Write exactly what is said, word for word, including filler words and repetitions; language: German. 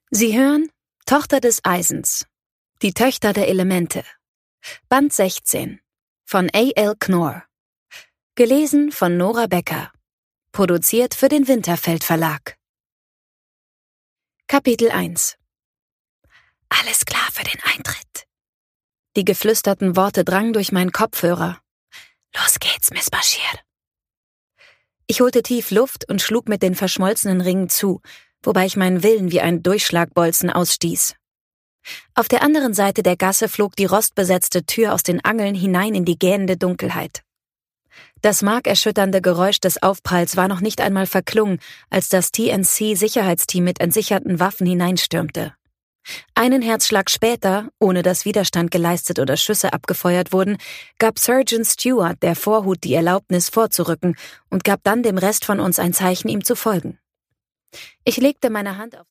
Sie hören Tochter des Eisens, die Töchter der Elemente, Band sechzehn von A L Knorr, gelesen von Nora Becker, produziert für den Winterfeld Verlag. Kapitel eins. Alles klar für den Eintritt. Die geflüsterten Worte drangen durch meinen Kopfhörer. Los geht's, Miss Bashir. Ich holte tief Luft und schlug mit den verschmolzenen Ringen zu, wobei ich meinen Willen wie ein Durchschlagbolzen ausstieß. Auf der anderen Seite der Gasse flog die rostbesetzte Tür aus den Angeln hinein in die gähnende Dunkelheit. Das markerschütternde Geräusch des Aufpralls war noch nicht einmal verklungen, als das T N C-Sicherheitsteam mit entsicherten Waffen hineinstürmte. Einen Herzschlag später, ohne dass Widerstand geleistet oder Schüsse abgefeuert wurden, gab Sergeant Stewart der Vorhut die Erlaubnis vorzurücken und gab dann dem Rest von uns ein Zeichen, ihm zu folgen. Ich legte meine Hand auf